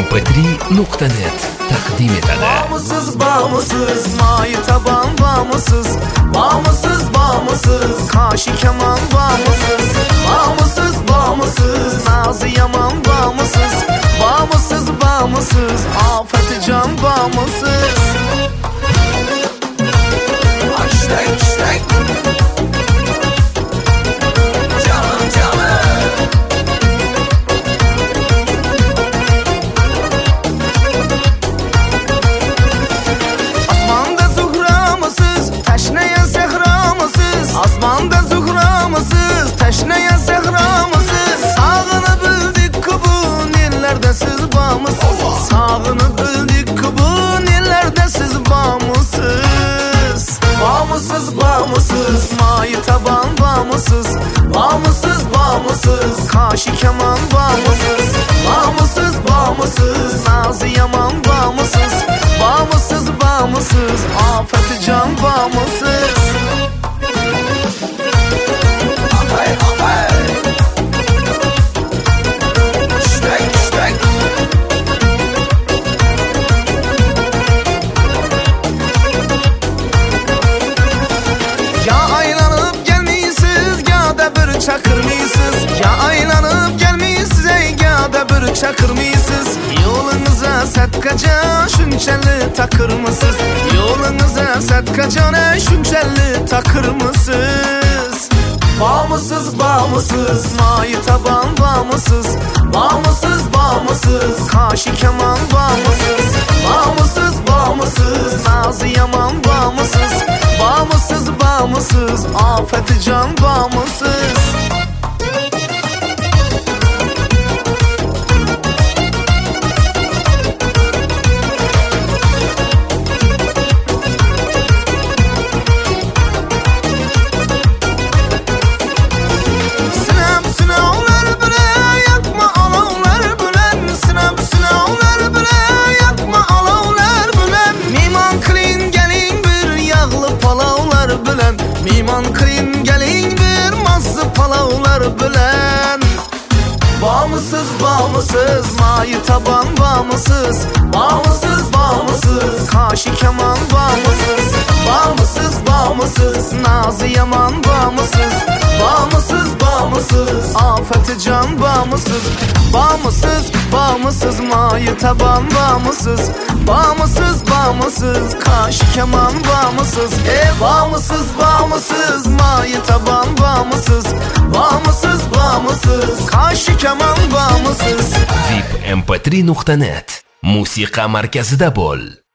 vipmp3.net taqdim etadi. Bağımsız, may taban bağımsız, kaşı keman bağımsız, nazı yaman bağımsız, afeti can bağımsız. Hashtag Asmanda zuhramısız, teşneye zehramısız. Sağını bildik ki bu nillerde siz bağımsız. Sağını bildik ki bu nillerde siz bağımsız. Bağımsız, mayı taban bağımsız, kaşı keman bağımsız, nazı yaman bağımsız, afeti can bağımsız. Çakırmısınız, yolunuza satkaca şunçalı takırmısınız. Yolunuza satkaca ne şunçalı takırmısınız. Bağımsız, mayı taban bağımsız, kaşı keman bağımsız, nazı yaman bağımsız, afeti can bağımsız. Miman kıyın gelin bir mazı palavlar bilen. Bağımsız, mayı taban bağımsız, kaşı keman bağımsız, nazı yaman bağımsız, afeti can bağımsız, mayı taban bağımsız, kaşı keman bağımsız, mayı taban bağımsız, kaşı keman bağımsız. vipmp3.net musiqa markazida bo'l.